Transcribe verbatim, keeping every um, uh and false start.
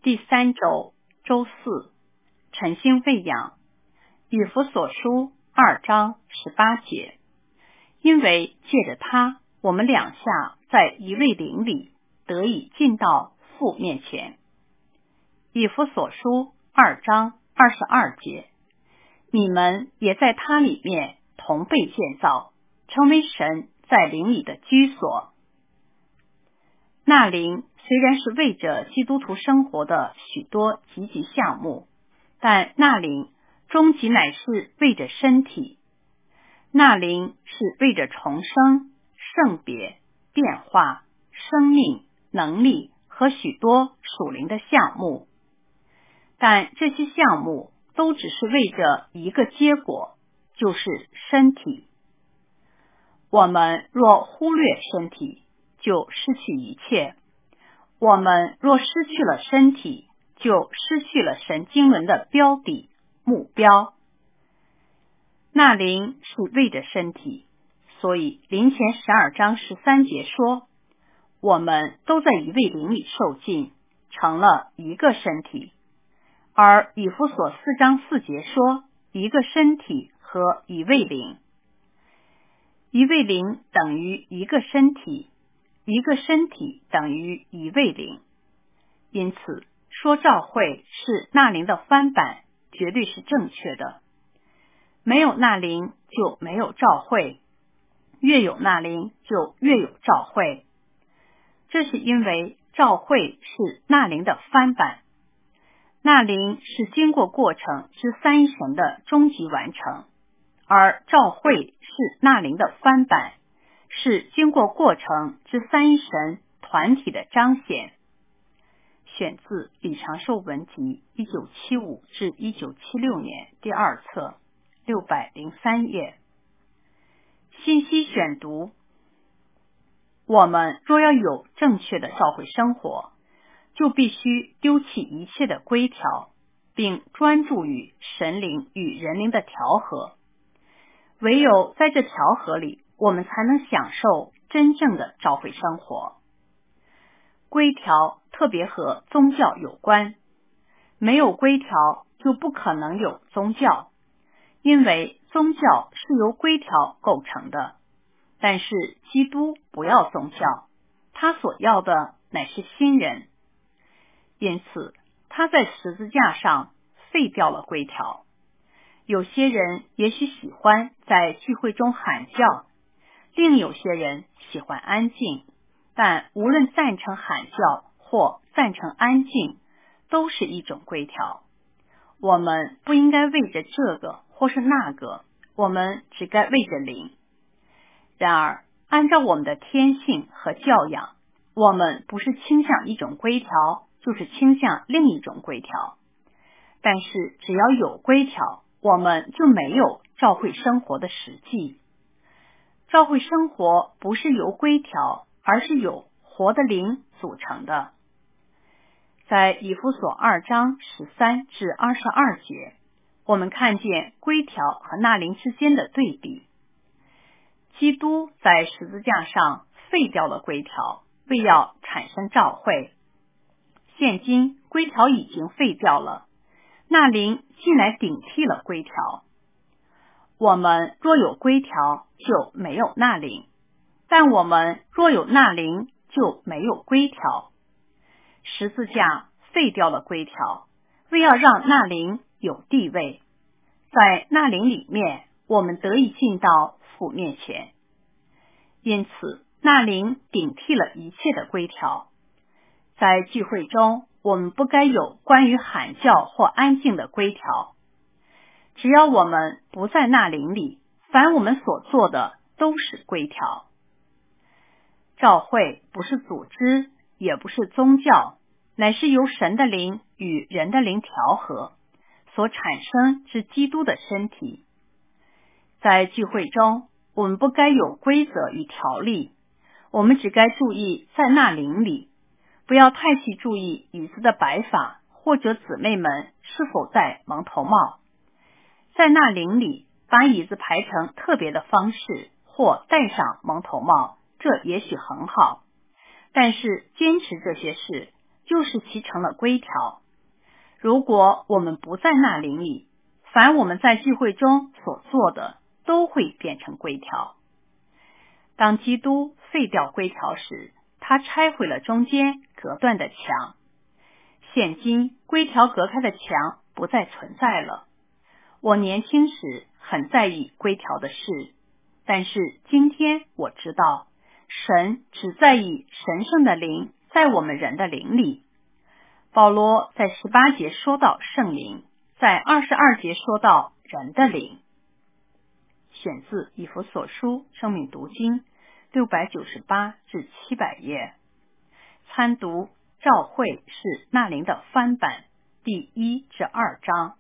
第三周周四，晨星喂养，以弗所书二章十八节。因为借着他，我们两下在一位灵里得以进到父面前。以弗所书二章二十二节，你们也在他里面同被建造，成为神在灵里的居所。那灵虽然是为着基督徒生活的许多积极项目，但那灵终极乃是为着身体。那灵是为着重生、圣别、变化、生命、能力和许多属灵的项目。但这些项目都只是为着一个结果，就是身体。我们若忽略身体，就失去一切。我们若失去了身体，就失去了神经文的标的、目标。那灵是为着身体，所以林前十二章十三节说，我们都在一位灵里受浸，成了一个身体。而以弗所四章四节说，一个身体和一位灵。一位灵等于一个身体，一个身体等于一位灵。因此说教会是那灵的翻版，绝对是正确的。没有那灵就没有教会，越有那灵就越有教会。这是因为教会是那灵的翻版，那灵是经过过程之三一神的终极完成，而教会是那灵的翻版，是经过过程之三一神团体的彰显。选自李长寿文集一九七五至一九七六年第二册六百零三页。信息选读：我们若要有正确的教会生活，就必须丢弃一切的规条，并专注于神灵与人灵的调和。唯有在这调和里，我们才能享受真正的教会生活。规条特别和宗教有关，没有规条就不可能有宗教，因为宗教是由规条构成的。但是基督不要宗教，他所要的乃是新人。因此他在十字架上废掉了规条。有些人也许喜欢在聚会中喊叫，另有些人喜欢安静，但无论赞成喊叫或赞成安静，都是一种规条。我们不应该为着这个或是那个，我们只该为着灵。然而按照我们的天性和教养，我们不是倾向一种规条，就是倾向另一种规条。但是只要有规条，我们就没有教会生活的实际。教会生活不是由规条，而是由活的灵组成的。在以弗所二章十三至二十二节，我们看见规条和那灵之间的对比。基督在十字架上废掉了规条，为要产生教会。现今规条已经废掉了，那灵进来顶替了规条。我们若有规条，就没有那灵；但我们若有那灵，就没有规条。十字架废掉了规条，为要让那灵有地位。在那灵里面，我们得以进到父面前。因此那灵顶替了一切的规条。在聚会中，我们不该有关于喊叫或安静的规条。只要我们不在那灵里，凡我们所做的都是规条。教会不是组织，也不是宗教，乃是由神的灵与人的灵调和所产生之基督的身体。在聚会中，我们不该有规则与条例，我们只该注意在那灵里，不要太去注意椅子的摆法，或者姊妹们是否戴蒙头帽。在那灵里，把椅子排成特别的方式，或戴上蒙头帽，这也许很好。但是坚持这些事， 就是其成了规条。如果我们不在那灵里，凡我们在聚会中所做的都会变成规条。当基督废掉规条时，他拆毁了中间隔断的墙。现今规条隔开的墙不再存在了。我年轻时很在意规条的事，但是今天我知道，神只在意神圣的灵在我们人的灵里。保罗在十八节说到圣灵，在二十二节说到人的灵。选自以弗所书生命读经六百九十八至七百页。参读教会是那灵的翻版第一至二章。